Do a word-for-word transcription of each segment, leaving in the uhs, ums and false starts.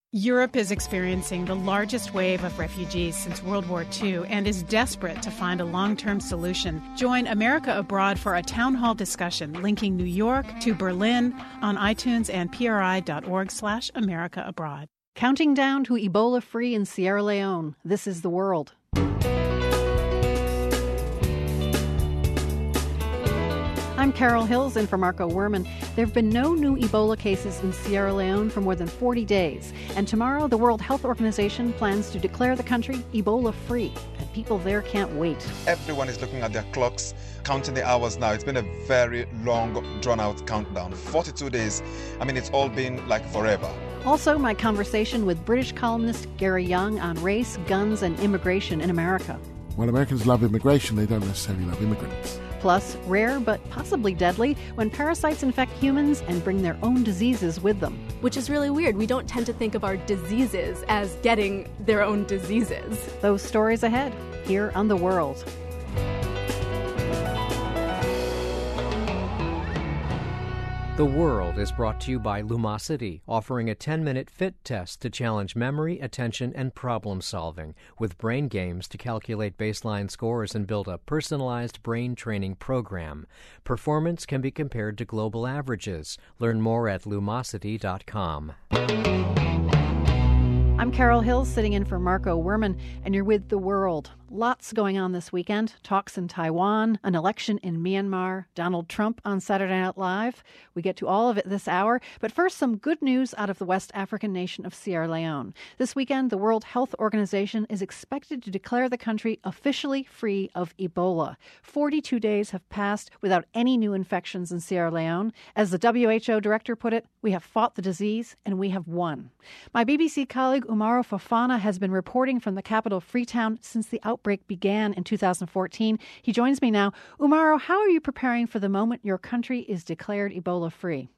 Europe is experiencing the largest wave of refugees since World War Two and is desperate to find a long-term solution. Join America Abroad for a town hall discussion linking New York to Berlin on iTunes and pri.org slash America Abroad. Counting down to Ebola-free in Sierra Leone. This is The World. I'm Carol Hills in for Marco Werman. There have been no new Ebola cases in Sierra Leone for more than forty days. And tomorrow, the World Health Organization plans to declare the country Ebola-free. And people there can't wait. Everyone is looking at their clocks, counting the hours now. It's been a very long, drawn-out countdown. forty-two days. I mean, it's all been like forever. Also, my conversation with British columnist Gary Young on race, guns, and immigration in America. When Americans love immigration, they don't necessarily love immigrants. Plus, rare but possibly deadly when parasites infect humans and bring their own diseases with them. Which is really weird. We don't tend to think of our diseases as getting their own diseases. Those stories ahead, here on The World. The World is brought to you by Lumosity, offering a ten-minute fit test to challenge memory, attention, and problem-solving, with brain games to calculate baseline scores and build a personalized brain training program. Performance can be compared to global averages. Learn more at lumosity dot com. I'm Carol Hills, sitting in for Marco Werman, and you're with The World. Lots going on this weekend. Talks in Taiwan, an election in Myanmar, Donald Trump on Saturday Night Live. We get to all of it this hour. But first, some good news out of the West African nation of Sierra Leone. This weekend, the World Health Organization is expected to declare the country officially free of Ebola. forty-two days have passed without any new infections in Sierra Leone. As the W H O director put it, we have fought the disease and we have won. My B B C colleague Umaro Fofana has been reporting from the capital Freetown since the outbreak began in two thousand fourteen. He joins me now. Umaro, how are you preparing for the moment your country is declared Ebola-free?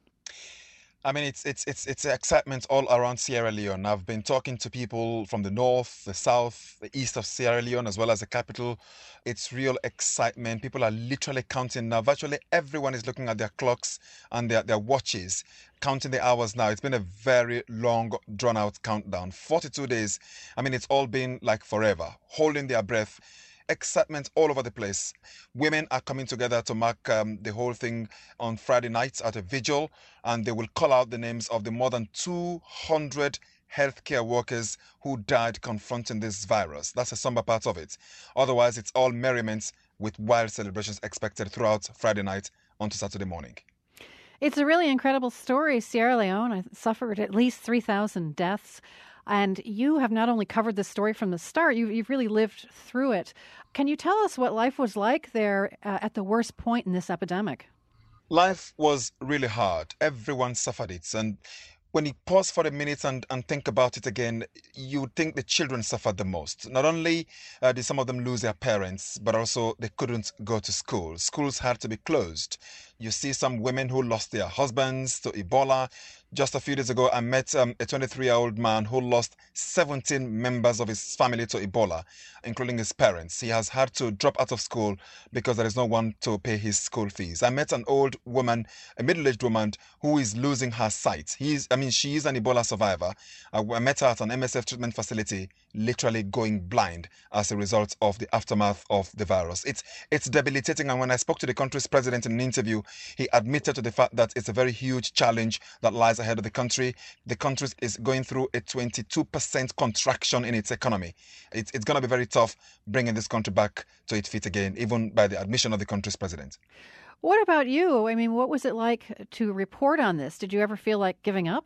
I mean, it's it's it's it's excitement all around Sierra Leone. I've been talking to people from the north, the south, the east of Sierra Leone, as well as the capital. It's real excitement. People are literally counting now. Virtually everyone is looking at their clocks and their, their watches, counting the hours now. It's been a very long, drawn-out countdown. forty-two days. I mean, it's all been like forever, holding their breath. Excitement all over the place. Women are coming together to mark um, the whole thing on Friday night at a vigil, and they will call out the names of the more than two hundred healthcare workers who died confronting this virus. That's a somber part of it. Otherwise, it's all merriment with wild celebrations expected throughout Friday night onto Saturday morning. It's a really incredible story. Sierra Leone suffered at least three thousand deaths. And you have not only covered this story from the start, you've, you've really lived through it. Can you tell us what life was like there uh, at the worst point in this epidemic? Life was really hard. Everyone suffered it. And when you pause for a minute and, and think about it again, you think the children suffered the most. Not only uh, did some of them lose their parents, but also they couldn't go to school. Schools had to be closed. You see some women who lost their husbands to Ebola. Just a few days ago, I met um, a twenty-three-year-old man who lost seventeen members of his family to Ebola, including his parents. He has had to drop out of school because there is no one to pay his school fees. I met an old woman, a middle-aged woman, who is losing her sight. He is, I mean, she is an Ebola survivor. I, I met her at an M S F treatment facility, literally going blind as a result of the aftermath of the virus. It's, it's debilitating. And when I spoke to the country's president in an interview, he admitted to the fact that it's a very huge challenge that lies ahead of the country. The country is going through a twenty-two percent contraction in its economy. It's, it's going to be very tough bringing this country back to its feet again, even by the admission of the country's president. What about you? I mean, what was it like to report on this? Did you ever feel like giving up?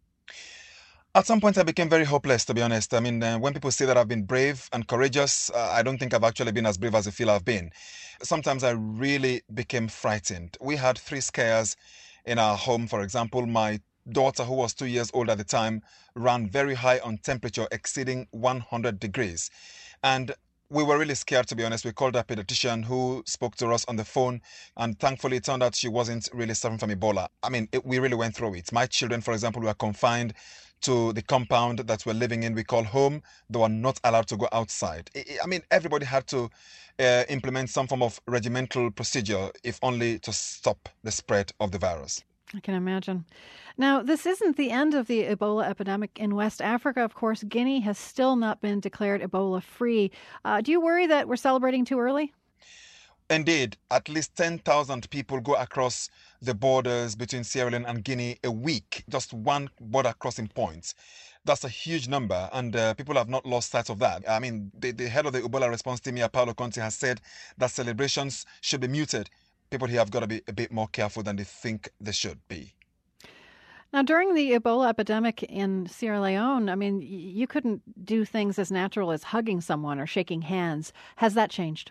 At some point, I became very hopeless, to be honest. I mean, uh, when people say that I've been brave and courageous, uh, I don't think I've actually been as brave as I feel I've been. Sometimes I really became frightened. We had three scares in our home. For example, my daughter, who was two years old at the time, ran very high on temperature, exceeding one hundred degrees. And we were really scared, to be honest. We called a pediatrician who spoke to us on the phone, and thankfully it turned out she wasn't really suffering from Ebola. I mean, it, we really went through it. My children, for example, were confined to the compound that we're living in, we call home. They were not allowed to go outside. I mean, everybody had to uh, implement some form of regimental procedure, if only to stop the spread of the virus. I can imagine. Now, this isn't the end of the Ebola epidemic in West Africa. Of course, Guinea has still not been declared Ebola-free. Uh, do you worry that we're celebrating too early? Indeed, at least ten thousand people go across the borders between Sierra Leone and Guinea a week, just one border crossing point. That's a huge number, and uh, people have not lost sight of that. I mean, the, the head of the Ebola response team here, Paulo Conte, has said that celebrations should be muted. People here have got to be a bit more careful than they think they should be. Now, during the Ebola epidemic in Sierra Leone, I mean, you couldn't do things as natural as hugging someone or shaking hands. Has that changed?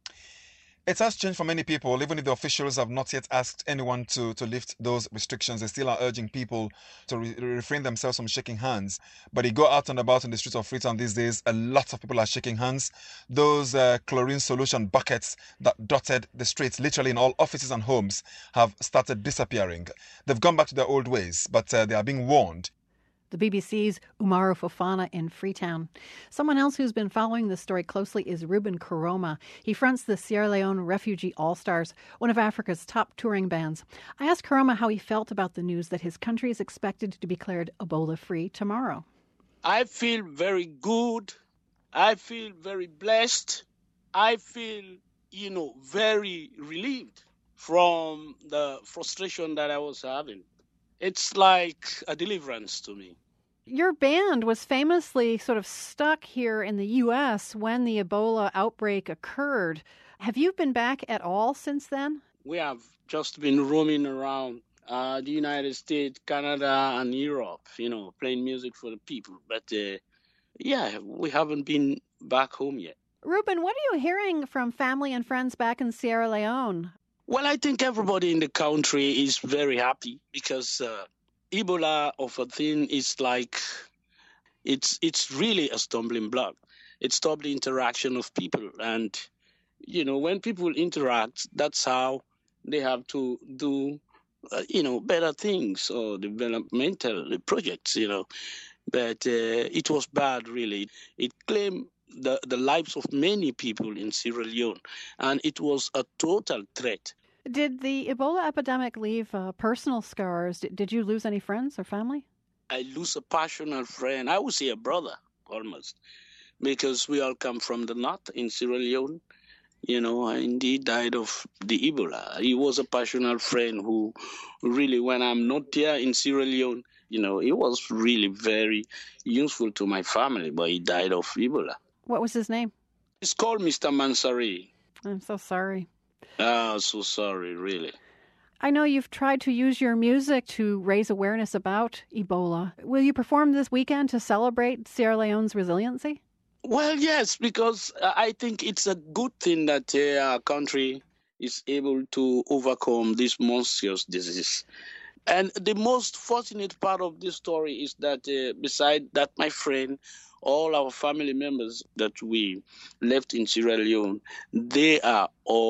It has changed for many people. Even if the officials have not yet asked anyone to, to lift those restrictions, they still are urging people to re- refrain themselves from shaking hands. But you go out and about in the streets of Freetown these days, a lot of people are shaking hands. Those uh, chlorine solution buckets that dotted the streets, literally in all offices and homes, have started disappearing. They've gone back to their old ways, but uh, they are being warned. The B B C's Umaru Fofana in Freetown. Someone else who's been following this story closely is Ruben Karoma. He fronts the Sierra Leone Refugee All-Stars, one of Africa's top touring bands. I asked Karoma how he felt about the news that his country is expected to be declared Ebola-free tomorrow. I feel very good. I feel very blessed. I feel, you know, very relieved from the frustration that I was having. It's like a deliverance to me. Your band was famously sort of stuck here in the U S when the Ebola outbreak occurred. Have you been back at all since then? We have just been roaming around uh, the United States, Canada, and Europe, you know, playing music for the people. But, uh, yeah, we haven't been back home yet. Ruben, what are you hearing from family and friends back in Sierra Leone? Well, I think everybody in the country is very happy because uh, Ebola of a thing is like, it's it's really a stumbling block. It stopped the interaction of people. And, you know, when people interact, that's how they have to do, uh, you know, better things or developmental projects, you know. But uh, it was bad, really. It claimed the, the lives of many people in Sierra Leone, and it was a total threat. Did the Ebola epidemic leave uh, personal scars? Did, did you lose any friends or family? I lose a passionate friend. I would say a brother, almost, because we all come from the north in Sierra Leone. You know, and he died of the Ebola. He was a passionate friend who really, when I'm not there in Sierra Leone, you know, he was really very useful to my family, but he died of Ebola. What was his name? It's called Mister Mansari. I'm so sorry. Ah, so sorry, really. I know you've tried to use your music to raise awareness about Ebola. Will you perform this weekend to celebrate Sierra Leone's resiliency? Well, yes, because I think it's a good thing that uh, our country is able to overcome this monstrous disease. And the most fortunate part of this story is that uh, beside that, my friend, all our family members that we left in Sierra Leone, they are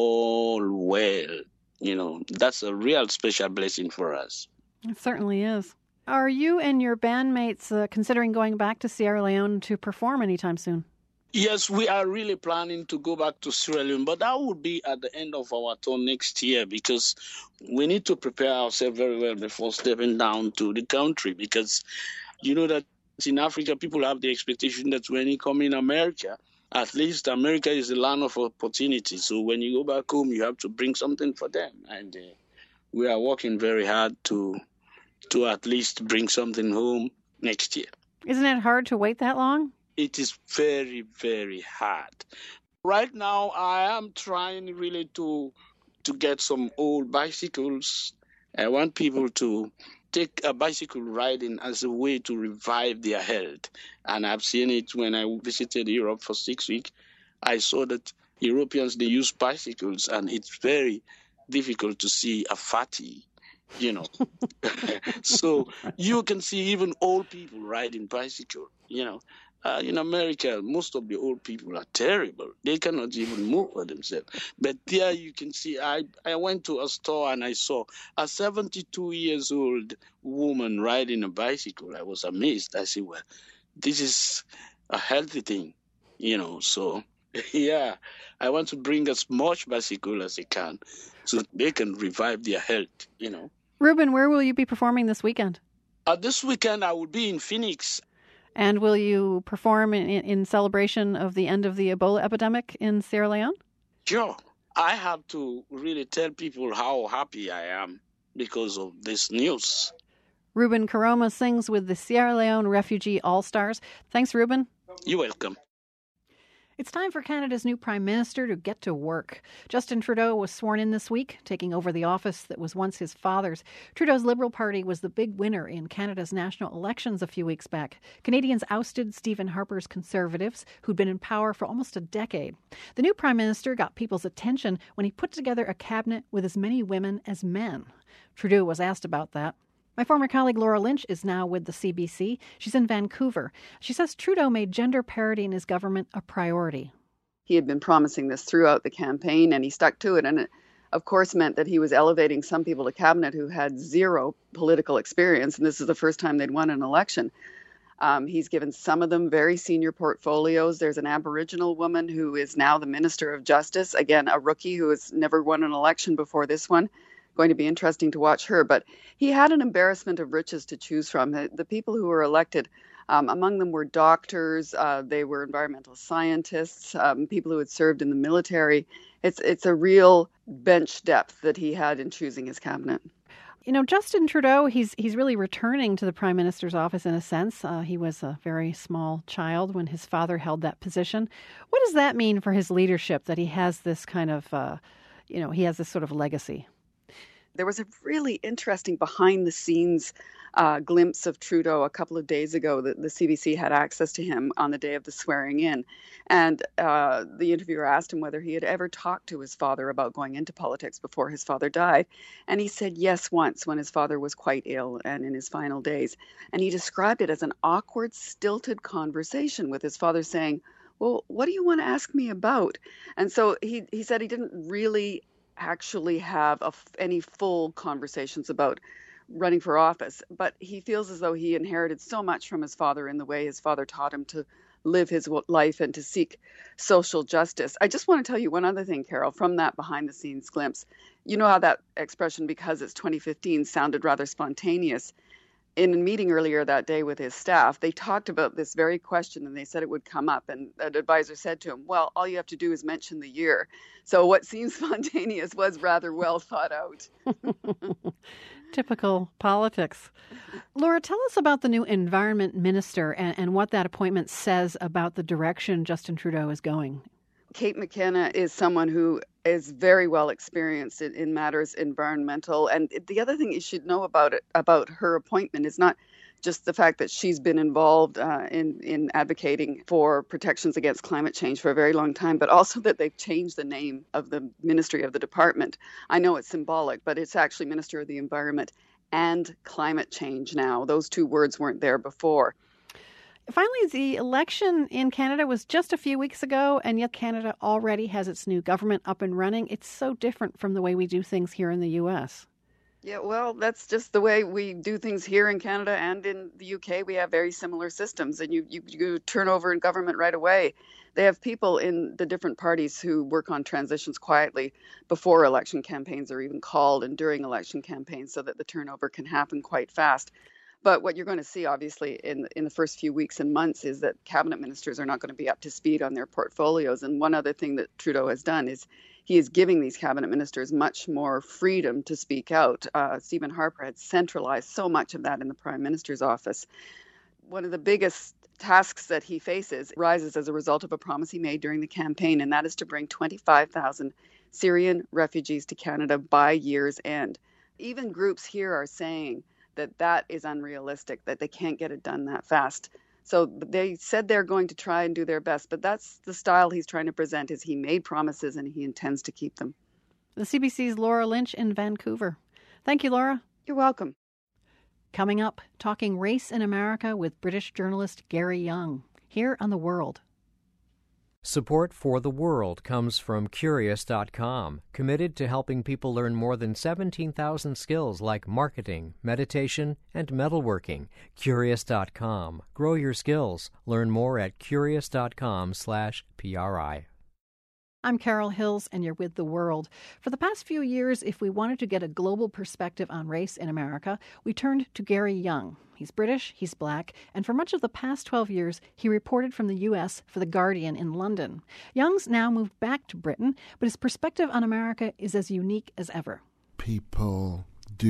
all well. You know, that's a real special blessing for us. It certainly is. Are you and your bandmates uh, considering going back to Sierra Leone to perform anytime soon? Yes, we are really planning to go back to Sierra Leone, but that will be at the end of our tour next year because we need to prepare ourselves very well before stepping down to the country because you know that in Africa, people have the expectation that when you come in America, at least America is the land of opportunity. So when you go back home, you have to bring something for them. And uh, we are working very hard to to at least bring something home next year. Isn't it hard to wait that long? It is very, very hard. Right now, I am trying really to to get some old bicycles. I want people to take a bicycle riding as a way to revive their health. And I've seen it when I visited Europe for six weeks. I saw that Europeans, they use bicycles, and it's very difficult to see a fatty, you know. So you can see even old people riding bicycle, you know. Uh, in America, most of the old people are terrible. They cannot even move for themselves. But there you can see, I, I went to a store and I saw a seventy-two years old woman riding a bicycle. I was amazed. I said, well, this is a healthy thing, you know. So, yeah, I want to bring as much bicycle as I can so they can revive their health, you know. Ruben, where will you be performing this weekend? Uh, this weekend I will be in Phoenix. And will you perform in, in celebration of the end of the Ebola epidemic in Sierra Leone? Sure. I have to really tell people how happy I am because of this news. Ruben Karoma sings with the Sierra Leone Refugee All-Stars. Thanks, Ruben. You're welcome. It's time for Canada's new Prime Minister to get to work. Justin Trudeau was sworn in this week, taking over the office that was once his father's. Trudeau's Liberal Party was the big winner in Canada's national elections a few weeks back. Canadians ousted Stephen Harper's Conservatives, who'd been in power for almost a decade. The new Prime Minister got people's attention when he put together a cabinet with as many women as men. Trudeau was asked about that. My former colleague Laura Lynch is now with the C B C. She's in Vancouver. She says Trudeau made gender parity in his government a priority. He had been promising this throughout the campaign, and he stuck to it. And it, of course, meant that he was elevating some people to cabinet who had zero political experience. And this is the first time they'd won an election. Um, he's given some of them very senior portfolios. There's an Aboriginal woman who is now the Minister of Justice. Again, a rookie who has never won an election before this one. Going to be interesting to watch her. But he had an embarrassment of riches to choose from. The, the people who were elected, um, among them were doctors, uh, they were environmental scientists, um, people who had served in the military. It's it's a real bench depth that he had in choosing his cabinet. You know, Justin Trudeau, he's he's really returning to the Prime Minister's office in a sense. Uh, he was a very small child when his father held that position. What does that mean for his leadership, that he has this kind of, uh, you know, he has this sort of legacy? There was a really interesting behind-the-scenes uh, glimpse of Trudeau a couple of days ago. The, the C B C had access to him on the day of the swearing-in. And uh, the interviewer asked him whether he had ever talked to his father about going into politics before his father died. And he said yes once when his father was quite ill and in his final days. And he described it as an awkward, stilted conversation with his father saying, well, what do you want to ask me about? And so he, he said he didn't really actually have a, any full conversations about running for office, but he feels as though he inherited so much from his father in the way his father taught him to live his life and to seek social justice. I just want to tell you one other thing, Carol, from that behind-the-scenes glimpse. You know how that expression, because it's twenty fifteen, sounded rather spontaneous. In a meeting earlier that day with his staff, they talked about this very question and they said it would come up. And an advisor said to him, well, all you have to do is mention the year. So what seemed spontaneous was rather well thought out. Typical politics. Laura, tell us about the new environment minister and, and what that appointment says about the direction Justin Trudeau is going. Kate McKenna is someone who is very well experienced in, in matters environmental. And the other thing you should know about it, about her appointment, is not just the fact that she's been involved uh, in, in advocating for protections against climate change for a very long time, but also that they've changed the name of the ministry of the department. I know it's symbolic, but it's actually Minister of the Environment and Climate Change now. Those two words weren't there before. Finally, the election in Canada was just a few weeks ago, and yet Canada already has its new government up and running. It's so different from the way we do things here in the U S. Yeah, well, that's just the way we do things here in Canada and in the U K. We have very similar systems, and you, you, you turn over in government right away. They have people in the different parties who work on transitions quietly before election campaigns are even called and during election campaigns so that the turnover can happen quite fast. But what you're going to see, obviously, in in the first few weeks and months is that cabinet ministers are not going to be up to speed on their portfolios. And one other thing that Trudeau has done is he is giving these cabinet ministers much more freedom to speak out. Uh, Stephen Harper had centralized so much of that in the Prime Minister's office. One of the biggest tasks that he faces rises as a result of a promise he made during the campaign, and that is to bring twenty-five thousand Syrian refugees to Canada by year's end. Even groups here are saying that that is unrealistic, that they can't get it done that fast. So they said they're going to try and do their best, but that's the style he's trying to present, is he made promises and he intends to keep them. The C B C's Laura Lynch in Vancouver. Thank you, Laura. You're welcome. Coming up, talking race in America with British journalist Gary Young, here on The World. Support for The World comes from Curious dot com, committed to helping people learn more than seventeen thousand skills like marketing, meditation, and metalworking. Curious dot com. Grow your skills. Learn more at curious dot com slash P R I. I'm Carol Hills, and you're with The World. For the past few years, if we wanted to get a global perspective on race in America, we turned to Gary Young. He's British, he's black, and for much of the past twelve years, he reported from the U S for The Guardian in London. Young's now moved back to Britain, but his perspective on America is as unique as ever. People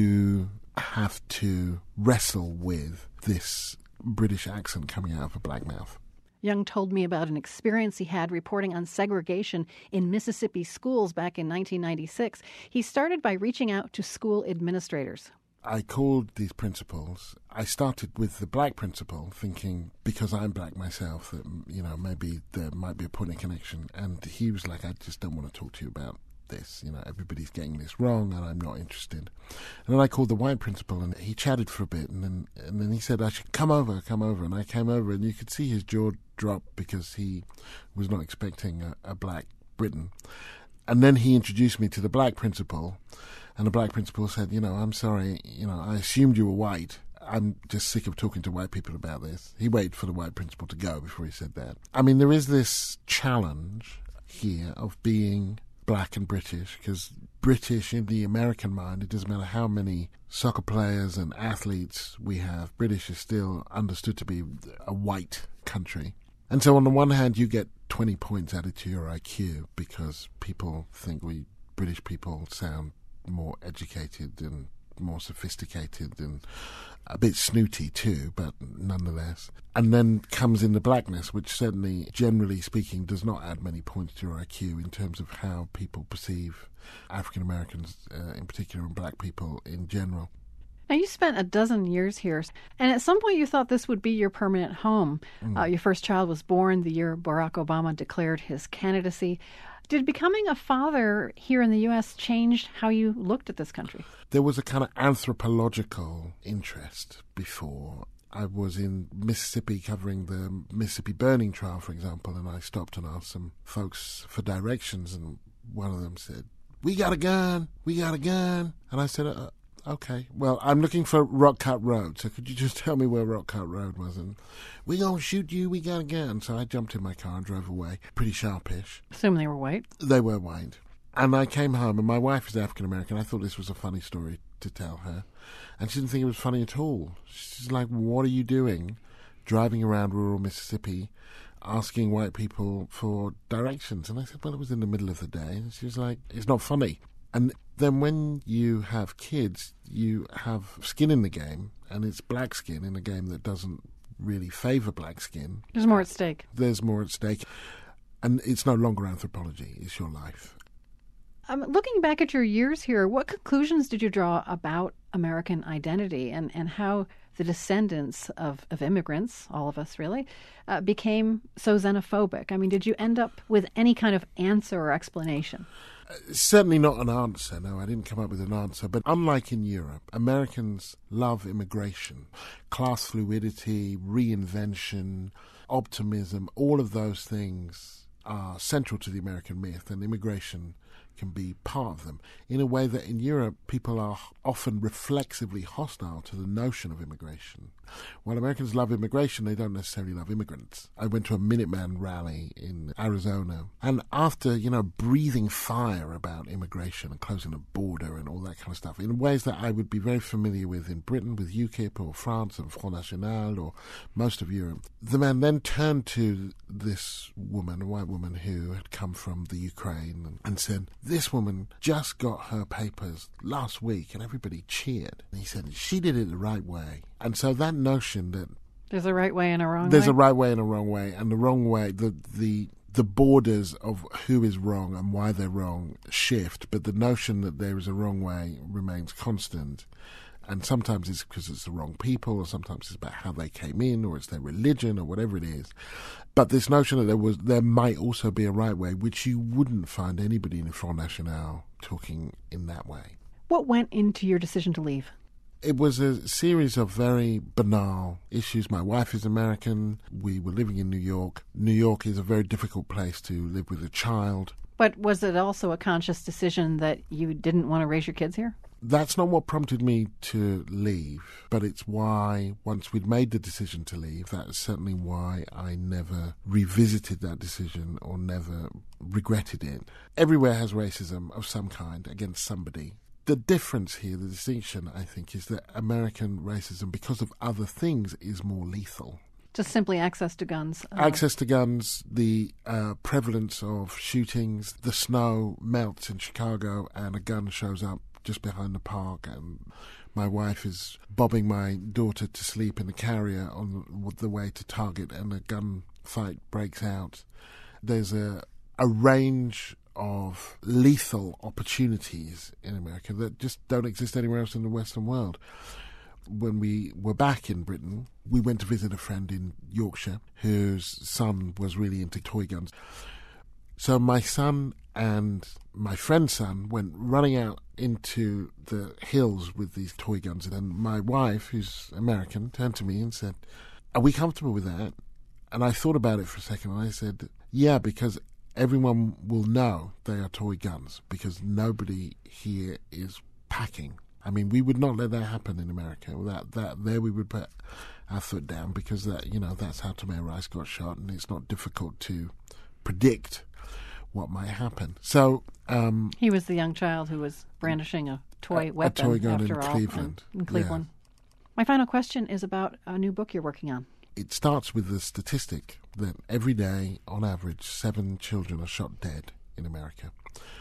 do have to wrestle with this British accent coming out of a black mouth. Young told me about an experience he had reporting on segregation in Mississippi schools back in nineteen ninety-six. He started by reaching out to school administrators. I called these principals. I started with the black principal, thinking, because I'm black myself, that, you know, maybe there might be a point of connection. And he was like, I just don't want to talk to you about this. You know, everybody's getting this wrong and I'm not interested. And then I called the white principal and he chatted for a bit and then and then he said, I should come over, come over. And I came over and you could see his jaw drop because he was not expecting a, a black Briton. And then he introduced me to the black principal, and the black principal said, you know, I'm sorry, you know, I assumed you were white. I'm just sick of talking to white people about this. He waited for the white principal to go before he said that. I mean, there is this challenge here of being black and British, because British in the American mind, it doesn't matter how many soccer players and athletes we have, British is still understood to be a white country. And so on the one hand, you get twenty points added to your I Q because people think we British people sound more educated and more sophisticated and a bit snooty too, but nonetheless. And then comes in the blackness, which certainly, generally speaking, does not add many points to your I Q in terms of how people perceive African Americans uh, in particular and black people in general. Now, you spent a dozen years here, and at some point you thought this would be your permanent home. Mm. Uh, your first child was born the year Barack Obama declared his candidacy. Did becoming a father here in the U S change how you looked at this country? There was a kind of anthropological interest before. I was in Mississippi covering the Mississippi burning trial, for example, and I stopped and asked some folks for directions, and one of them said, we got a gun, we got a gun. And I said, uh, okay, well, I'm looking for Rock Cut Road, so could you just tell me where Rock Cut Road was? And we gonna shoot you, we got a gun. So I jumped in my car and drove away, pretty sharpish. Assume they were white? They were white. And I came home, and my wife is African-American. I thought this was a funny story to tell her. And she didn't think it was funny at all. She's like, what are you doing driving around rural Mississippi asking white people for directions? And I said, well, it was in the middle of the day. And she was like, it's not funny. And then when you have kids, you have skin in the game, and it's black skin in a game that doesn't really favour black skin. There's more at stake. There's more at stake. And it's no longer anthropology, it's your life. Um, looking back at your years here, what conclusions did you draw about American identity and, and how the descendants of, of immigrants, all of us really, uh, became so xenophobic? I mean, did you end up with any kind of answer or explanation? Uh, certainly not an answer. No, I didn't come up with an answer. But unlike in Europe, Americans love immigration. Class fluidity, reinvention, optimism, all of those things are central to the American myth, and immigration can be part of them, in a way that in Europe people are often reflexively hostile to the notion of immigration. While Americans love immigration, they don't necessarily love immigrants. I went to a Minuteman rally in Arizona, and after, you know, breathing fire about immigration and closing the border and all that kind of stuff, in ways that I would be very familiar with in Britain with UKIP or France and Front National or most of Europe, the man then turned to this woman, a white woman who had come from the Ukraine, and, and said, this woman just got her papers last week and everybody cheered. And he said, she did it the right way. And so that notion that there's a right way and a wrong there's way. a right way and a wrong way, and the wrong way, the the the borders of who is wrong and why they're wrong shift, but the notion that there is a wrong way remains constant. And sometimes it's because it's the wrong people, or sometimes it's about how they came in, or it's their religion, or whatever it is. But this notion that there was, there might also be a right way, which you wouldn't find anybody in the Front National talking in that way. What went into your decision to leave? It was a series of very banal issues. My wife is American. We were living in New York. New York is a very difficult place to live with a child. But was it also a conscious decision that you didn't want to raise your kids here? That's not what prompted me to leave, but it's why, once we'd made the decision to leave, that is certainly why I never revisited that decision or never regretted it. Everywhere has racism of some kind against somebody. The difference here, the distinction, I think, is that American racism, because of other things, is more lethal. Just simply access to guns. Uh, access to guns, the uh, prevalence of shootings, the snow melts in Chicago and a gun shows up just behind the park, and my wife is bobbing my daughter to sleep in the carrier on the way to Target, and a gunfight breaks out. There's a, a range of lethal opportunities in America that just don't exist anywhere else in the Western world. When we were back in Britain, we went to visit a friend in Yorkshire whose son was really into toy guns. So my son and my friend's son went running out into the hills with these toy guns, and my wife, who's American, turned to me and said, "Are we comfortable with that?" And I thought about it for a second, and I said, "Yeah, because everyone will know they are toy guns, because nobody here is packing." I mean, we would not let that happen in America. That that there we would put our foot down, because that you know that's how Tamir Rice got shot, and it's not difficult to predict what might happen. So um, he was the young child who was brandishing a toy a, weapon. A toy gun after in all, Cleveland. In, in Cleveland. Yeah. My final question is about a new book you're working on. It starts with the statistic that every day, on average, seven children are shot dead in America.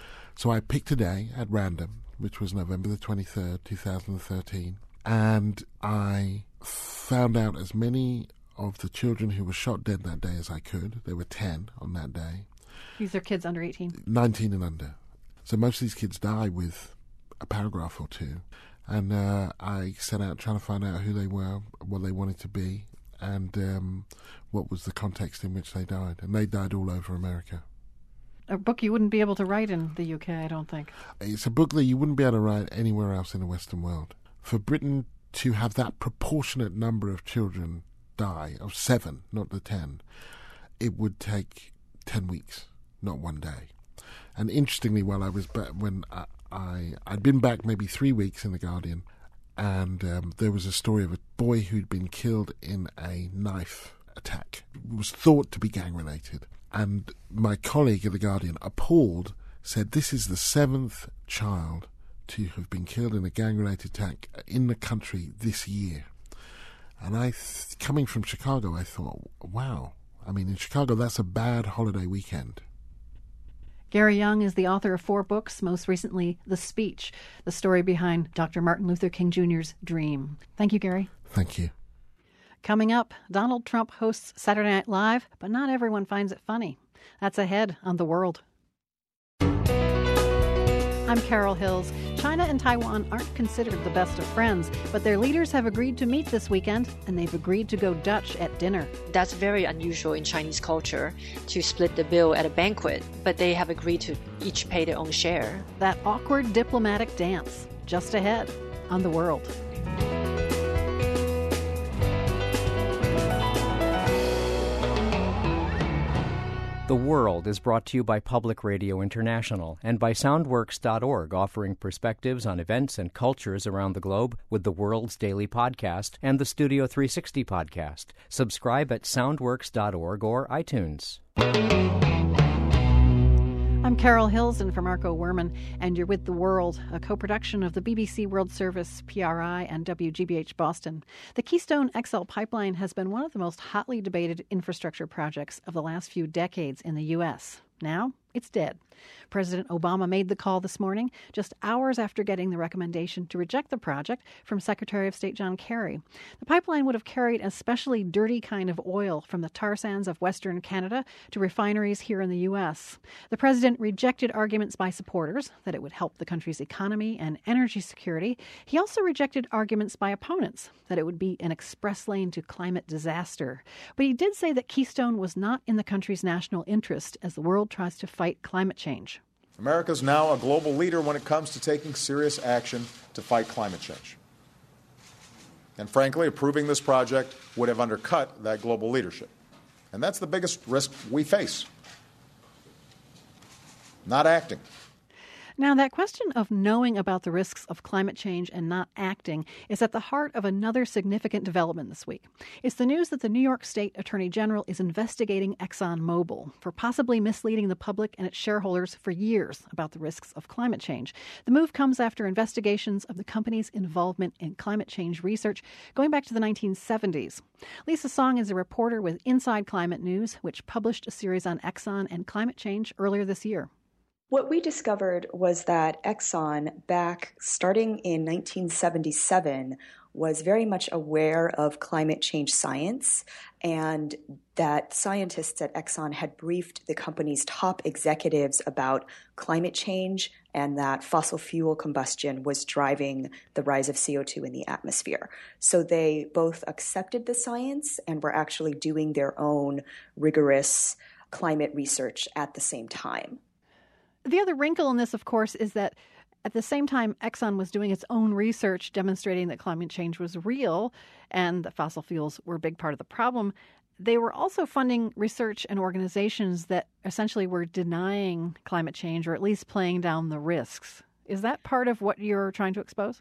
So I picked a day at random, which was November the twenty-third, twenty thirteen, and I found out as many of the children who were shot dead that day as I could. There were ten on that day. These are kids under eighteen? nineteen and under. So most of these kids die with a paragraph or two. And uh, I set out trying to find out who they were, what they wanted to be, and um, what was the context in which they died. And they died all over America. A book you wouldn't be able to write in the U K, I don't think. It's a book that you wouldn't be able to write anywhere else in the Western world. For Britain to have that proportionate number of children die, of seven, not the ten, it would take ten weeks, not one day. And interestingly, while I was back, when I, I I'd been back maybe three weeks in The Guardian, and um, there was a story of a boy who'd been killed in a knife attack. It was thought to be gang-related. And my colleague at The Guardian, appalled, said, "This is the seventh child to have been killed in a gang-related attack in the country this year." And I, th- coming from Chicago, I thought, wow. I mean, in Chicago, that's a bad holiday weekend. Gary Younge is the author of four books, most recently The Speech, the story behind Doctor Martin Luther King Junior's dream. Thank you, Gary. Thank you. Coming up, Donald Trump hosts Saturday Night Live, but not everyone finds it funny. That's ahead on The World. I'm Carol Hills. China and Taiwan aren't considered the best of friends, but their leaders have agreed to meet this weekend, and they've agreed to go Dutch at dinner. That's very unusual in Chinese culture, to split the bill at a banquet, but they have agreed to each pay their own share. That awkward diplomatic dance, just ahead on The World. The World is brought to you by Public Radio International and by Soundworks dot org, offering perspectives on events and cultures around the globe with the World's Daily Podcast and the Studio three sixty Podcast. Subscribe at Soundworks dot org or iTunes. I'm Carol Hills in for Marco Werman, and you're with The World, a co-production of the B B C World Service, P R I, and W G B H Boston. The Keystone X L pipeline has been one of the most hotly debated infrastructure projects of the last few decades in the U S. Now, it's dead. President Obama made the call this morning, just hours after getting the recommendation to reject the project from Secretary of State John Kerry. The pipeline would have carried a specially dirty kind of oil from the tar sands of Western Canada to refineries here in the U S. The president rejected arguments by supporters that it would help the country's economy and energy security. He also rejected arguments by opponents that it would be an express lane to climate disaster. But he did say that Keystone was not in the country's national interest as the world tries to fight climate change. America is now a global leader when it comes to taking serious action to fight climate change. And frankly, approving this project would have undercut that global leadership. And that's the biggest risk we face. Not acting. Now, that question of knowing about the risks of climate change and not acting is at the heart of another significant development this week. It's the news that the New York State Attorney General is investigating ExxonMobil for possibly misleading the public and its shareholders for years about the risks of climate change. The move comes after investigations of the company's involvement in climate change research going back to the nineteen seventies. Lisa Song is a reporter with Inside Climate News, which published a series on Exxon and climate change earlier this year. What we discovered was that Exxon, back starting in nineteen seventy-seven, was very much aware of climate change science, and that scientists at Exxon had briefed the company's top executives about climate change and that fossil fuel combustion was driving the rise of C O two in the atmosphere. So they both accepted the science and were actually doing their own rigorous climate research at the same time. The other wrinkle in this, of course, is that at the same time Exxon was doing its own research demonstrating that climate change was real and that fossil fuels were a big part of the problem, they were also funding research and organizations that essentially were denying climate change or at least playing down the risks. Is that part of what you're trying to expose?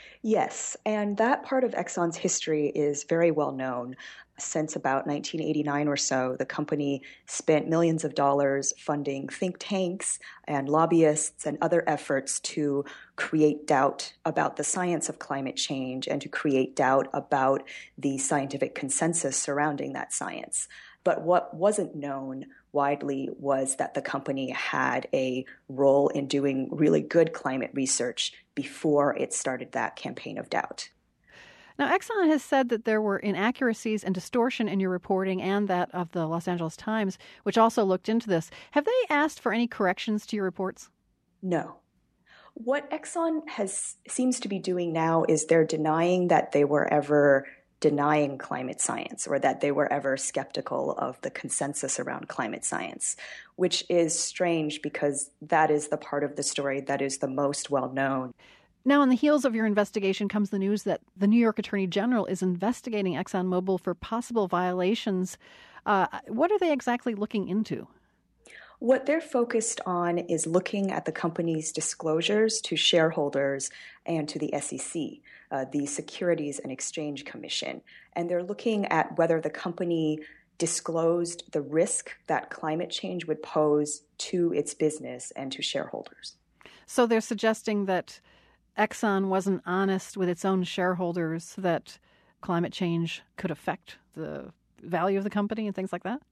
Yes, and that part of Exxon's history is very well known. Since about nineteen eighty-nine or so, the company spent millions of dollars funding think tanks and lobbyists and other efforts to create doubt about the science of climate change and to create doubt about the scientific consensus surrounding that science. But what wasn't known widely was that the company had a role in doing really good climate research before it started that campaign of doubt. Now, Exxon has said that there were inaccuracies and distortion in your reporting and that of the Los Angeles Times, which also looked into this. Have they asked for any corrections to your reports? No. What Exxon has seems to be doing now is they're denying that they were ever denying climate science or that they were ever skeptical of the consensus around climate science, which is strange because that is the part of the story that is the most well known. Now, on the heels of your investigation comes the news that the New York Attorney General is investigating ExxonMobil for possible violations. Uh, what are they exactly looking into? What they're focused on is looking at the company's disclosures to shareholders and to the S E C, uh, the Securities and Exchange Commission. And they're looking at whether the company disclosed the risk that climate change would pose to its business and to shareholders. So they're suggesting that Exxon wasn't honest with its own shareholders, that climate change could affect the value of the company and things like that?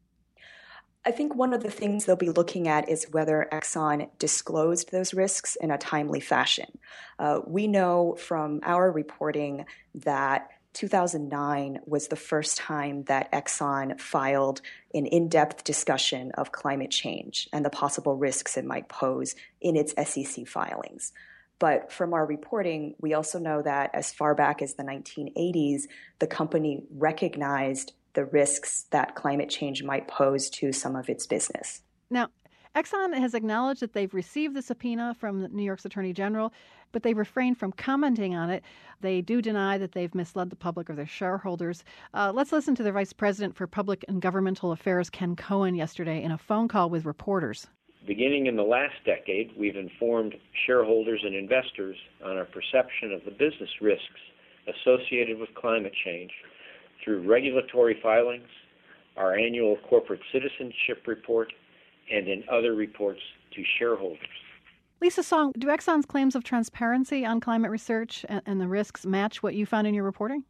I think one of the things they'll be looking at is whether Exxon disclosed those risks in a timely fashion. Uh, we know from our reporting that two thousand nine was the first time that Exxon filed an in-depth discussion of climate change and the possible risks it might pose in its S E C filings. But from our reporting, we also know that as far back as the nineteen eighties, the company recognized the risks that climate change might pose to some of its business. Now, Exxon has acknowledged that they've received the subpoena from New York's Attorney General, but they refrained from commenting on it. They do deny that they've misled the public or their shareholders. Uh, let's listen to the Vice President for Public and Governmental Affairs, Ken Cohen, yesterday in a phone call with reporters. Beginning in the last decade, we've informed shareholders and investors on our perception of the business risks associated with climate change through regulatory filings, our annual corporate citizenship report, and in other reports to shareholders. Lisa Song, do Exxon's claims of transparency on climate research and, and the risks match what you found in your reporting?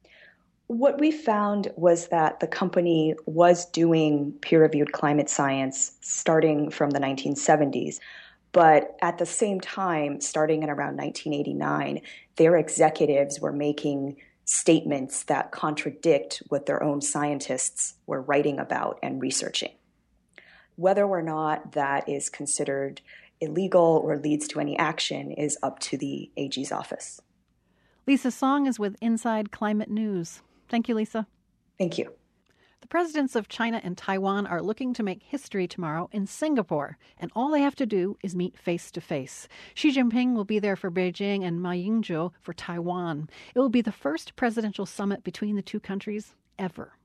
What we found was that the company was doing peer-reviewed climate science starting from the nineteen seventies. But at the same time, starting in around nineteen eighty-nine, their executives were making statements that contradict what their own scientists were writing about and researching. Whether or not that is considered illegal or leads to any action is up to the A G's office. Lisa Song is with Inside Climate News. Thank you, Lisa. Thank you. The presidents of China and Taiwan are looking to make history tomorrow in Singapore, and all they have to do is meet face-to-face. Xi Jinping will be there for Beijing and Ma Ying-jeou for Taiwan. It will be the first presidential summit between the two countries ever.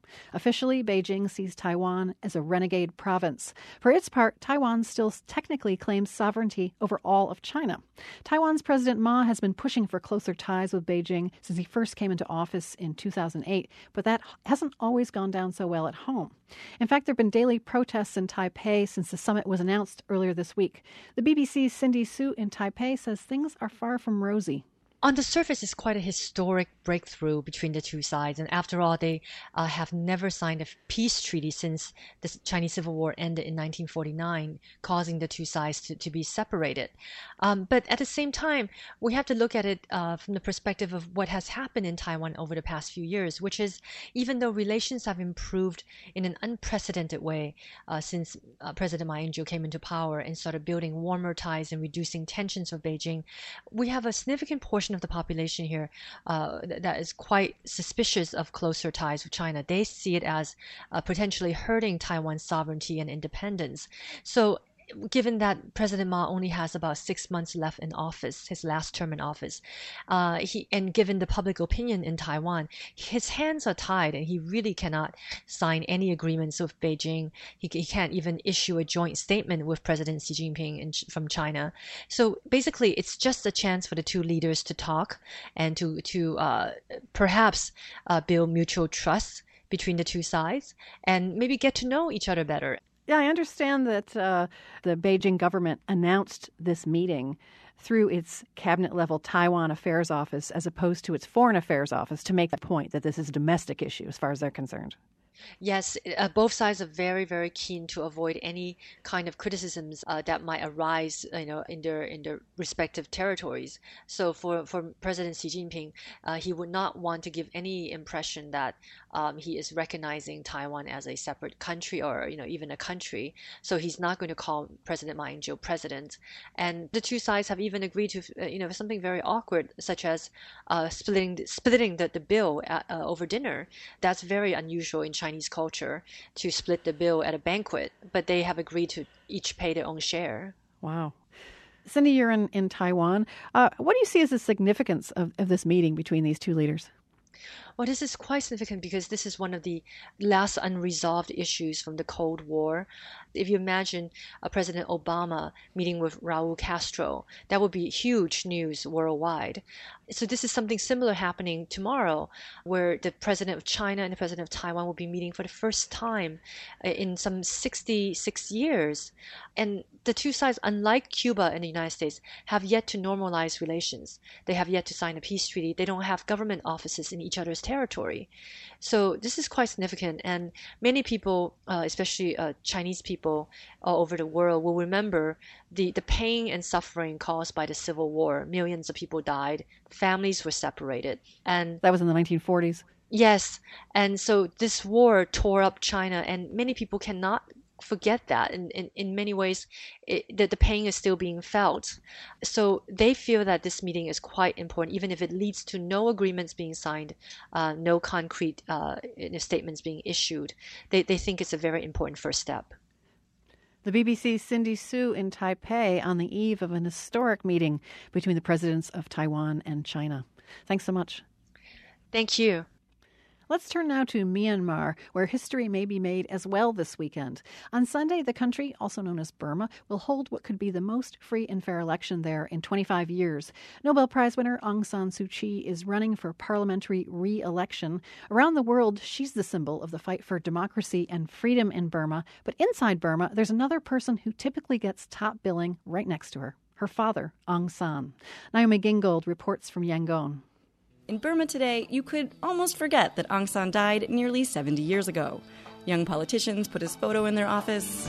Officially, Beijing sees Taiwan as a renegade province. For its part, Taiwan still technically claims sovereignty over all of China. Taiwan's President Ma has been pushing for closer ties with Beijing since he first came into office in two thousand eight, but that hasn't always gone down so well at home. In fact, there have been daily protests in Taipei since the summit was announced earlier this week. The B B C's Cindy Su in Taipei says things are far from rosy. On the surface, it's quite a historic breakthrough between the two sides. And after all, they uh, have never signed a peace treaty since the Chinese Civil War ended in nineteen forty-nine, causing the two sides to, to be separated. Um, but at the same time, we have to look at it uh, from the perspective of what has happened in Taiwan over the past few years, which is even though relations have improved in an unprecedented way uh, since uh, President Ma Ying-jeou came into power and started building warmer ties and reducing tensions with Beijing, we have a significant portion of the population here uh, that is quite suspicious of closer ties with China. They see it as uh, potentially hurting Taiwan's sovereignty and independence. So given that President Ma only has about six months left in office, his last term in office, uh, he, and given the public opinion in Taiwan, his hands are tied and he really cannot sign any agreements with Beijing. He, he can't even issue a joint statement with President Xi Jinping in, from China. So basically, it's just a chance for the two leaders to talk and to, to uh, perhaps uh, build mutual trust between the two sides and maybe get to know each other better. Yeah, I understand that uh, the Beijing government announced this meeting through its cabinet-level Taiwan Affairs Office as opposed to its Foreign Affairs Office to make the point that this is a domestic issue as far as they're concerned. Yes, uh, both sides are very, very keen to avoid any kind of criticisms uh, that might arise, you know, in their in their respective territories. So, for, for President Xi Jinping, uh, he would not want to give any impression that um, he is recognizing Taiwan as a separate country or, you know, even a country. So he's not going to call President Ma Ying-jeou president. And the two sides have even agreed to, uh, you know, something very awkward, such as uh, splitting splitting the, the bill at, uh, over dinner. That's very unusual in China. Chinese culture to split the bill at a banquet, but they have agreed to each pay their own share. Wow. Cindy, you're in, in Taiwan. Uh, what do you see as the significance of, of this meeting between these two leaders? Well, this is quite significant because this is one of the last unresolved issues from the Cold War. If you imagine uh, President Obama meeting with Raul Castro, that would be huge news worldwide. So this is something similar happening tomorrow, where the president of China and the president of Taiwan will be meeting for the first time in some sixty-six years. And the two sides, unlike Cuba and the United States, have yet to normalize relations. They have yet to sign a peace treaty. They don't have government offices in each other's territory. So this is quite significant. And many people, uh, especially uh, Chinese people all over the world, will remember the, the pain and suffering caused by the Civil War. Millions of people died. Families were separated. And that was in the nineteen forties. Yes. And so this war tore up China, and many people cannot forget that. In, in, in many ways, it, the, the pain is still being felt. So they feel that this meeting is quite important, even if it leads to no agreements being signed, uh, no concrete uh, statements being issued. They, they think it's a very important first step. The B B C's Cindy Su in Taipei on the eve of an historic meeting between the presidents of Taiwan and China. Thanks so much. Thank you. Let's turn now to Myanmar, where history may be made as well this weekend. On Sunday, the country, also known as Burma, will hold what could be the most free and fair election there in twenty-five years. Nobel Prize winner Aung San Suu Kyi is running for parliamentary re-election. Around the world, she's the symbol of the fight for democracy and freedom in Burma. But inside Burma, there's another person who typically gets top billing right next to her, her father, Aung San. Naomi Gingold reports from Yangon. In Burma today, you could almost forget that Aung San died nearly seventy years ago. Young politicians put his photo in their office.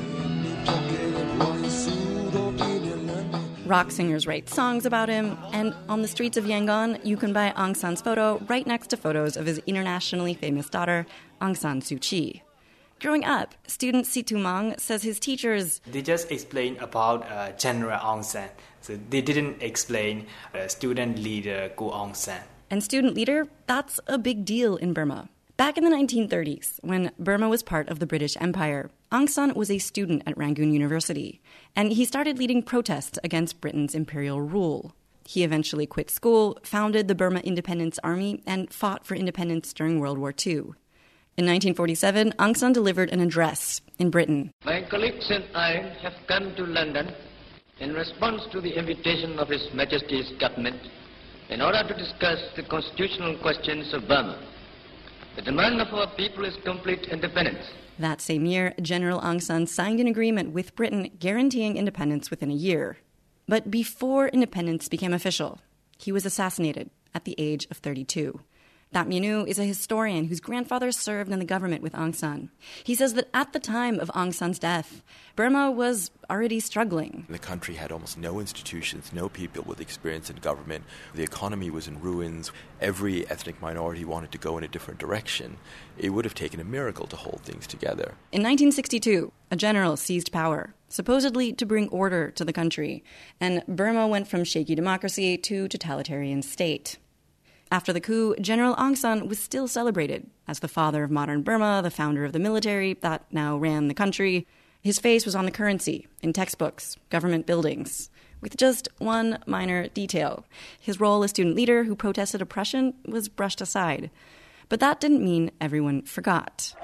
Rock singers write songs about him. And on the streets of Yangon, you can buy Aung San's photo right next to photos of his internationally famous daughter, Aung San Suu Kyi. Growing up, student Situ Mang says his teachers... They just explained about uh, General Aung San. So they didn't explain uh, student leader Go Aung San. And student leader, that's a big deal in Burma. Back in the nineteen thirties, when Burma was part of the British Empire, Aung San was a student at Rangoon University, and he started leading protests against Britain's imperial rule. He eventually quit school, founded the Burma Independence Army, and fought for independence during World War Two. In nineteen forty-seven, Aung San delivered an address in Britain. My colleagues and I have come to London in response to the invitation of His Majesty's government in order to discuss the constitutional questions of Burma. The demand of our people is complete independence. That same year, General Aung San signed an agreement with Britain guaranteeing independence within a year. But before independence became official, he was assassinated at the age of thirty-two. Tham Myanwu is a historian whose grandfather served in the government with Aung San. He says that at the time of Aung San's death, Burma was already struggling. The country had almost no institutions, no people with experience in government. The economy was in ruins. Every ethnic minority wanted to go in a different direction. It would have taken a miracle to hold things together. In nineteen sixty-two, a general seized power, supposedly to bring order to the country, and Burma went from shaky democracy to totalitarian state. After the coup, General Aung San was still celebrated as the father of modern Burma, the founder of the military that now ran the country. His face was on the currency, in textbooks, government buildings, with just one minor detail. His role as student leader who protested oppression was brushed aside. But that didn't mean everyone forgot.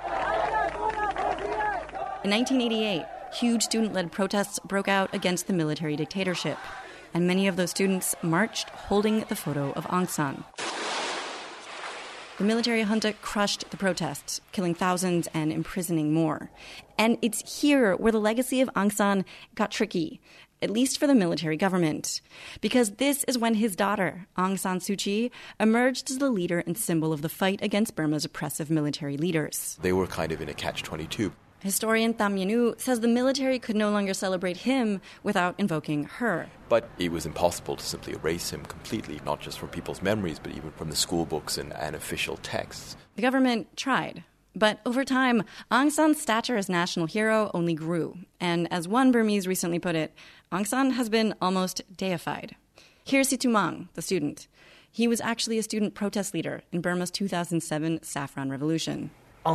In nineteen eighty-eight, huge student-led protests broke out against the military dictatorship, and many of those students marched holding the photo of Aung San. The military junta crushed the protests, killing thousands and imprisoning more. And it's here where the legacy of Aung San got tricky, at least for the military government. Because this is when his daughter, Aung San Suu Kyi, emerged as the leader and symbol of the fight against Burma's oppressive military leaders. They were kind of in a catch twenty-two. Historian Tham Myanwu says the military could no longer celebrate him without invoking her. But it was impossible to simply erase him completely, not just from people's memories, but even from the school books and, and official texts. The government tried. But over time, Aung San's stature as national hero only grew. And as one Burmese recently put it, Aung San has been almost deified. Here's Situ Mang, the student. He was actually a student protest leader in Burma's two thousand seven Saffron Revolution.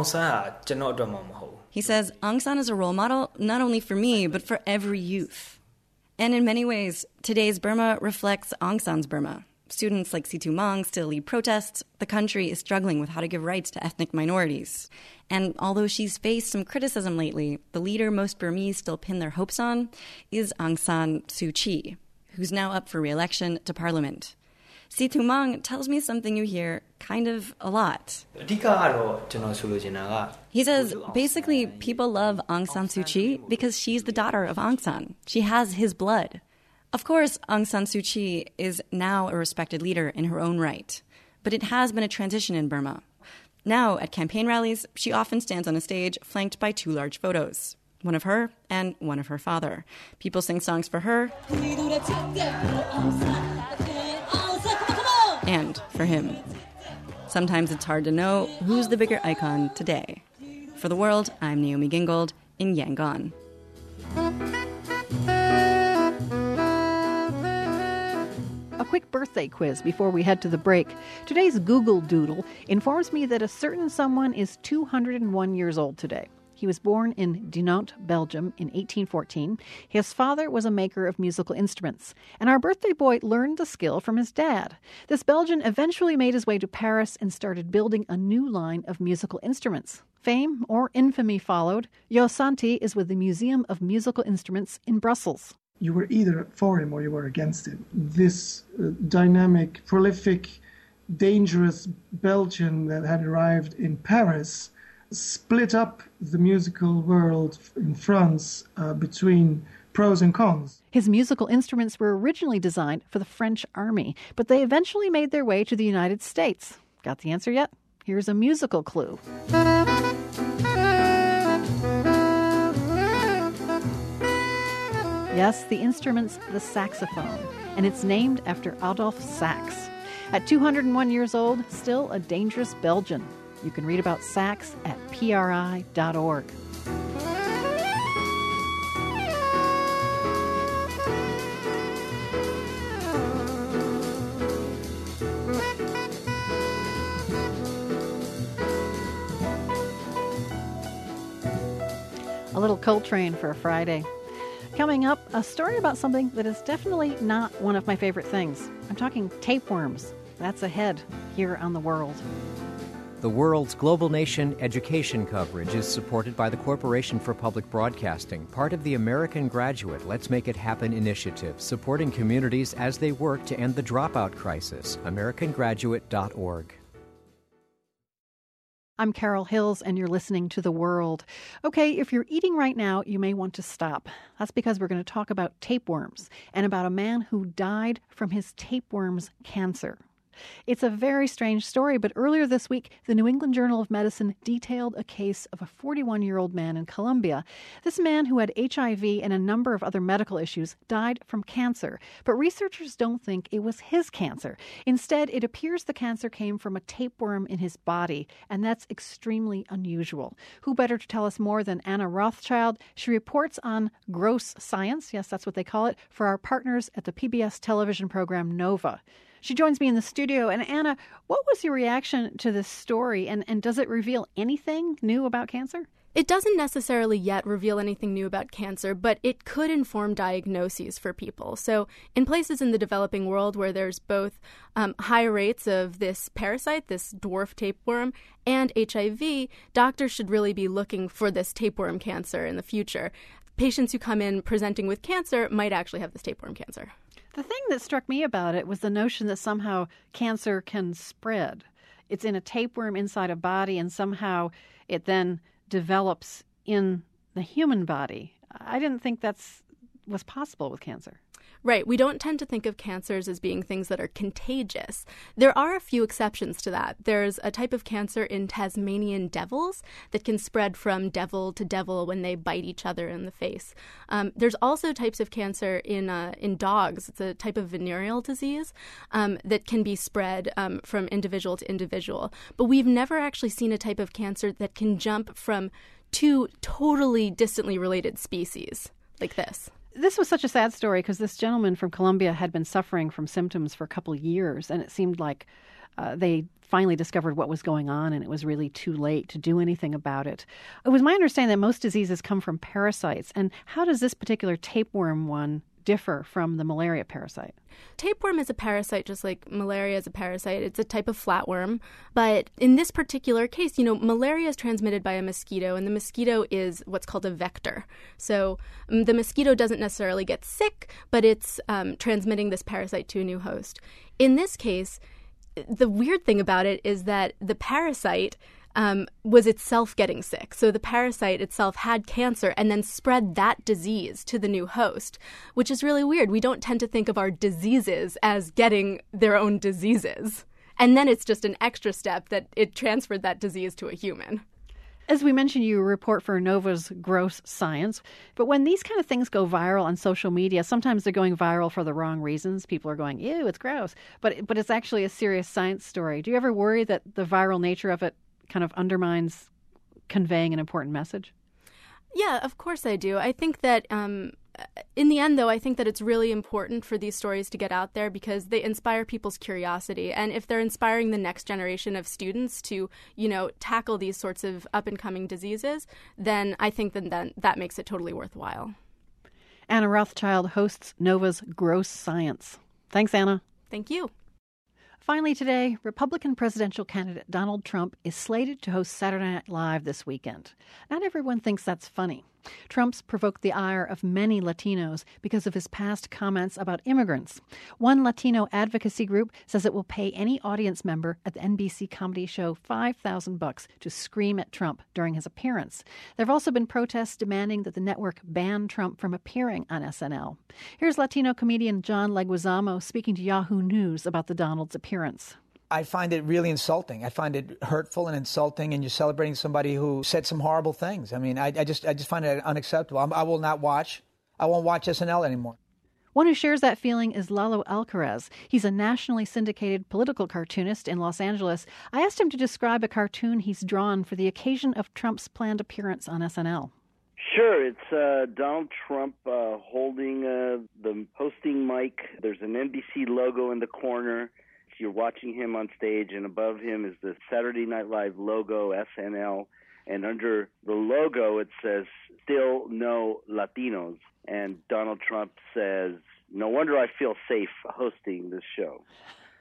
He says Aung San is a role model not only for me, but for every youth. And in many ways, today's Burma reflects Aung San's Burma. Students like Situ Mang still lead protests. The country is struggling with how to give rights to ethnic minorities. And although she's faced some criticism lately, the leader most Burmese still pin their hopes on is Aung San Suu Kyi, who's now up for re-election to parliament. Situ Mang tells me something you hear kind of a lot. He says, basically, people love Aung San Suu Kyi because she's the daughter of Aung San. She has his blood. Of course, Aung San Suu Kyi is now a respected leader in her own right. But it has been a transition in Burma. Now, at campaign rallies, she often stands on a stage flanked by two large photos. One of her and one of her father. People sing songs for her and for him. Sometimes it's hard to know who's the bigger icon today. For The World, I'm Naomi Gingold in Yangon. A quick birthday quiz before we head to the break. Today's Google Doodle informs me that a certain someone is two hundred one years old today. He was born in Dinant, Belgium in eighteen fourteen. His father was a maker of musical instruments, and our birthday boy learned the skill from his dad. This Belgian eventually made his way to Paris and started building a new line of musical instruments. Fame or infamy followed. Jo Santi is with the Museum of Musical Instruments in Brussels. You were either for him or you were against him. This uh, dynamic, prolific, dangerous Belgian that had arrived in Paris split up the musical world in France uh, between pros and cons. His musical instruments were originally designed for the French army, but they eventually made their way to the United States. Got the answer yet? Here's a musical clue. Yes, the instrument's the saxophone, and it's named after Adolphe Sax. At two hundred one years old, still a dangerous Belgian. You can read about Sax at P R I dot org. A little Coltrane for a Friday. Coming up, a story about something that is definitely not one of my favorite things. I'm talking tapeworms. That's ahead here on The World. The World's Global Nation education coverage is supported by the Corporation for Public Broadcasting, part of the American Graduate Let's Make It Happen initiative, supporting communities as they work to end the dropout crisis. american graduate dot org. I'm Carol Hills, and you're listening to The World. Okay, if you're eating right now, you may want to stop. That's because we're going to talk about tapeworms and about a man who died from his tapeworms cancer. It's a very strange story, but earlier this week, the New England Journal of Medicine detailed a case of a forty-one-year-old man in Colombia. This man, who had H I V and a number of other medical issues, died from cancer. But researchers don't think it was his cancer. Instead, it appears the cancer came from a tapeworm in his body, and that's extremely unusual. Who better to tell us more than Anna Rothschild? She reports on gross science, yes, that's what they call it, for our partners at the P B S television program Nova. She joins me in the studio. And Anna, what was your reaction to this story? And, and does it reveal anything new about cancer? It doesn't necessarily yet reveal anything new about cancer, but it could inform diagnoses for people. So in places in the developing world where there's both um, high rates of this parasite, this dwarf tapeworm, and H I V, doctors should really be looking for this tapeworm cancer in the future. Patients who come in presenting with cancer might actually have this tapeworm cancer. The thing that struck me about it was the notion that somehow cancer can spread. It's in a tapeworm inside a body, and somehow it then develops in the human body. I didn't think that's was possible with cancer. Right. We don't tend to think of cancers as being things that are contagious. There are a few exceptions to that. There's a type of cancer in Tasmanian devils that can spread from devil to devil when they bite each other in the face. Um, there's also types of cancer in uh, in dogs. It's a type of venereal disease um, that can be spread um, from individual to individual. But we've never actually seen a type of cancer that can jump from two totally distantly related species like this. This was such a sad story because this gentleman from Colombia had been suffering from symptoms for a couple of years, and it seemed like uh, they finally discovered what was going on, and it was really too late to do anything about it. It was my understanding that most diseases come from parasites, and how does this particular tapeworm one differ from the malaria parasite? Tapeworm is a parasite just like malaria is a parasite. It's a type of flatworm. But in this particular case, you know, malaria is transmitted by a mosquito, and the mosquito is what's called a vector. So um, the mosquito doesn't necessarily get sick, but it's um, transmitting this parasite to a new host. In this case, the weird thing about it is that the parasite Um, was itself getting sick. So the parasite itself had cancer and then spread that disease to the new host, which is really weird. We don't tend to think of our diseases as getting their own diseases. And then it's just an extra step that it transferred that disease to a human. As we mentioned, you report for Nova's Gross Science. But when these kind of things go viral on social media, sometimes they're going viral for the wrong reasons. People are going, ew, it's gross. But, but it's actually a serious science story. Do you ever worry that the viral nature of it kind of undermines conveying an important message? Yeah, of course I do. I think that um, in the end, though, I think that it's really important for these stories to get out there because they inspire people's curiosity. And if they're inspiring the next generation of students to, you know, tackle these sorts of up-and-coming diseases, then I think that that, that makes it totally worthwhile. Anna Rothschild hosts Nova's Gross Science. Thanks, Anna. Thank you. Finally today, Republican presidential candidate Donald Trump is slated to host Saturday Night Live this weekend. Not everyone thinks that's funny. Trump's provoked the ire of many Latinos because of his past comments about immigrants. One Latino advocacy group says it will pay any audience member at the N B C comedy show five thousand bucks to scream at Trump during his appearance. There have also been protests demanding that the network ban Trump from appearing on S N L. Here's Latino comedian John Leguizamo speaking to Yahoo News about the Donald's appearance. I find it really insulting. I find it hurtful and insulting, and you're celebrating somebody who said some horrible things. I mean, I, I just I just find it unacceptable. I'm, I will not watch. I won't watch S N L anymore. One who shares that feeling is Lalo Alcaraz. He's a nationally syndicated political cartoonist in Los Angeles. I asked him to describe a cartoon he's drawn for the occasion of Trump's planned appearance on S N L. Sure. It's uh, Donald Trump uh, holding uh, the hosting mic. There's an N B C logo in the corner. You're watching him on stage, and above him is the Saturday Night Live logo, S N L, and under the logo it says, "Still no Latinos." And Donald Trump says, "No wonder I feel safe hosting this show."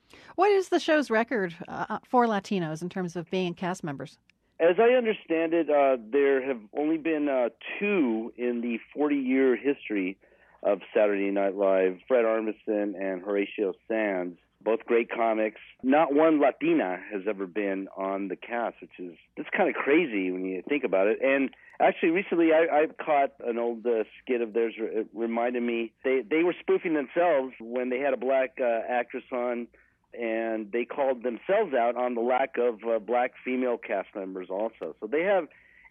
What is the show's record uh, for Latinos in terms of being cast members? As I understand it, uh, there have only been uh, two in the forty-year history of Saturday Night Live, Fred Armisen and Horatio Sanz, both great comics. Not one Latina has ever been on the cast, which is that's kind of crazy when you think about it. And actually, recently I, I caught an old uh, skit of theirs. It reminded me they they were spoofing themselves when they had a black uh, actress on, and they called themselves out on the lack of uh, black female cast members also. So they have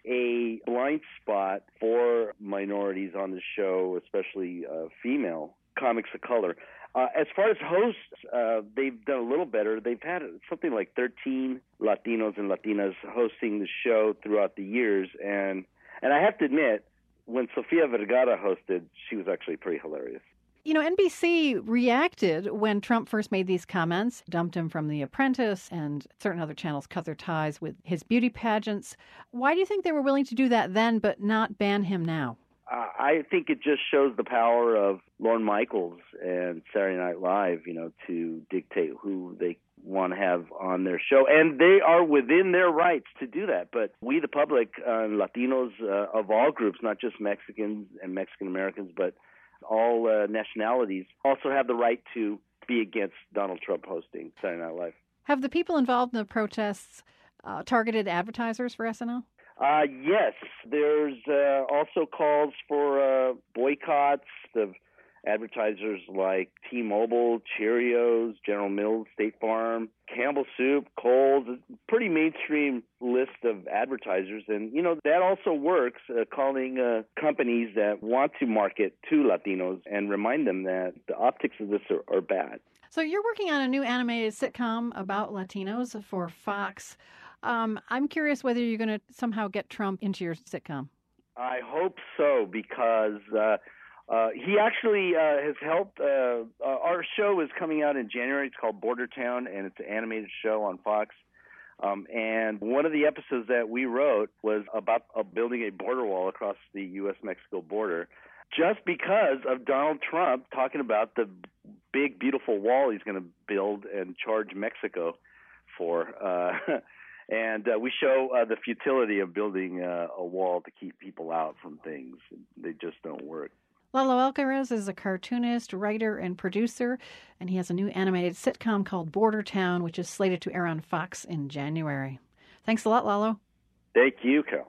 a blind spot for minorities on the show, especially uh, female comics of color. Uh, as far as hosts, uh, they've done a little better. They've had something like thirteen Latinos and Latinas hosting the show throughout the years. And and I have to admit, when Sofia Vergara hosted, she was actually pretty hilarious. You know, N B C reacted when Trump first made these comments, dumped him from The Apprentice, and certain other channels cut their ties with his beauty pageants. Why do you think they were willing to do that then but not ban him now? Uh, I think it just shows the power of Lorne Michaels and Saturday Night Live, you know, to dictate who they want to have on their show. And they are within their rights to do that. But we, the public, uh, Latinos uh, of all groups, not just Mexicans and Mexican Americans, but all uh, nationalities, also have the right to be against Donald Trump hosting Saturday Night Live. Have the people involved in the protests uh, targeted advertisers for S N L? Uh, yes. There's uh, also calls for uh, boycotts of advertisers like T-Mobile, Cheerios, General Mills, State Farm, Campbell Soup, Kohl's, a pretty mainstream list of advertisers. And, you know, that also works, uh, calling uh, companies that want to market to Latinos and remind them that the optics of this are, are bad. So you're working on a new animated sitcom about Latinos for Fox. Um, I'm curious whether you're going to somehow get Trump into your sitcom. I hope so, because uh, uh, he actually uh, has helped. Uh, uh, our show is coming out in January. It's called Border Town, and it's an animated show on Fox. Um, and one of the episodes that we wrote was about uh, building a border wall across the U S Mexico border, just because of Donald Trump talking about the big, beautiful wall he's going to build and charge Mexico for. Uh, and uh, we show uh, the futility of building uh, a wall to keep people out from things. They just don't work. Lalo Alcaraz is a cartoonist, writer, and producer, and he has a new animated sitcom called Border Town, which is slated to air on Fox in January. Thanks a lot, Lalo. Thank you, Cal.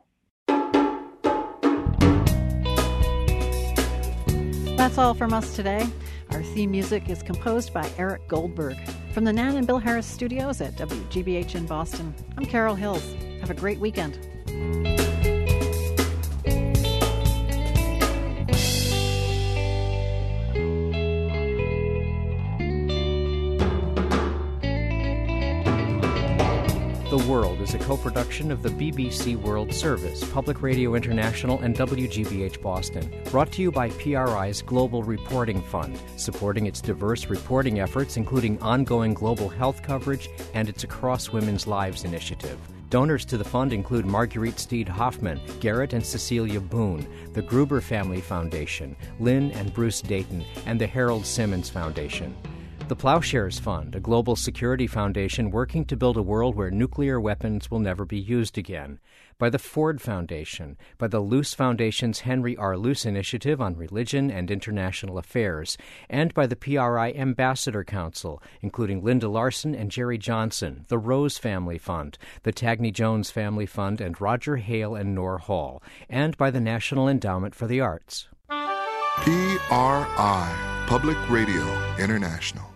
That's all from us today. Our theme music is composed by Eric Goldberg. From the Nan and Bill Harris studios at W G B H in Boston, I'm Carol Hills. Have a great weekend. The World is a co-production of the B B C World Service, Public Radio International, and W G B H Boston. Brought to you by P R I's Global Reporting Fund, supporting its diverse reporting efforts, including ongoing global health coverage and its Across Women's Lives initiative. Donors to the fund include Marguerite Steed Hoffman, Garrett and Cecilia Boone, the Gruber Family Foundation, Lynn and Bruce Dayton, and the Harold Simmons Foundation. The Plowshares Fund, a global security foundation working to build a world where nuclear weapons will never be used again. By the Ford Foundation, by the Luce Foundation's Henry R. Luce Initiative on Religion and International Affairs, and by the P R I Ambassador Council, including Linda Larson and Jerry Johnson, the Rose Family Fund, the Tagney Jones Family Fund, and Roger Hale and Nor Hall, and by the National Endowment for the Arts. P R I, Public Radio International.